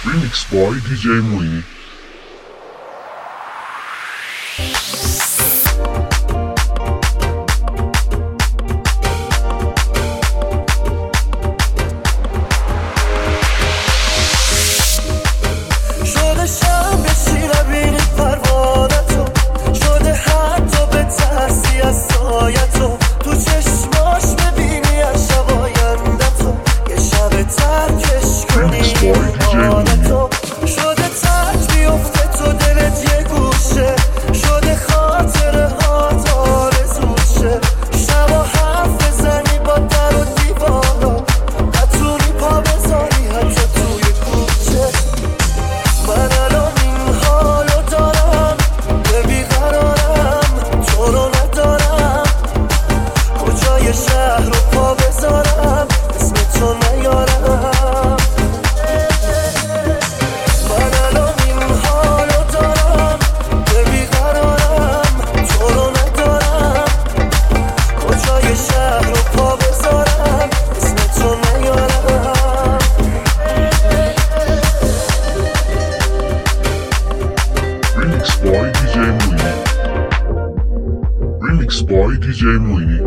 Remix by DJ Moini. شده شب بشی نبینی پروانتو، شده حتی به ترسی از سایتو، تو چشماش ببینی از شب آیندتو، یه شب ترکش کنی حالتو، شده ترک بیفته تو دلت یه گوشه، شده خاطره هات آرزوشه، شبا حرف بزنی با در و دیوارا، نتونی پا بذاری حتی توی کوچه. من الان این حالو دارم که بیقرارم، تو رو ندارم، کجای شهر رو پا بذارم اسم تو نیارم. من الان این حالو دارم که بیقرارم، تو رو ندارم، کجای شهر رو پا بذارم اسم تو نیارم. Remix by DJ Moini. Remix by DJ Moini.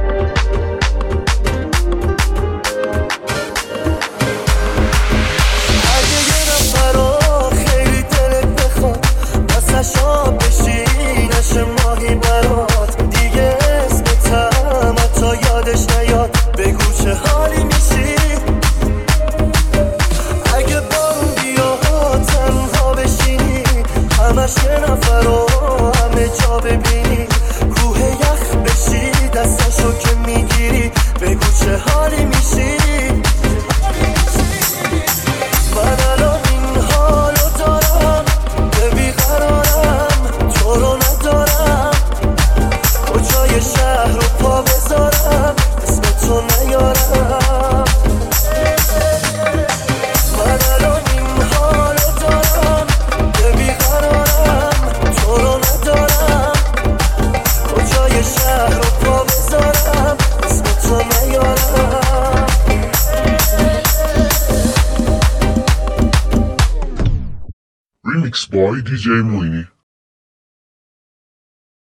اگه یه نفر خیلی دلت بخواد واسه شام بشی نشه ماهی برات، دیگه اسمتم حتی یادش نیاد، بگو چه حالی میشی. اگه با اون بیا تنها بشینی، همش یه نفر رو همه جا ببینی، کوه یخ بشی دستشو که میگیری، بگو چه حالی میشی. من الان این حالو دارم که بیقرارم، تو رو ندارم، کجای شهر رو پا بذارم اسم تو نیارم. من الان این حالو دارم که بیقرارم، تو رو ندارم، کجای شهر رو پا بذارم اسم تو نیارم. Remix by DJ Moini.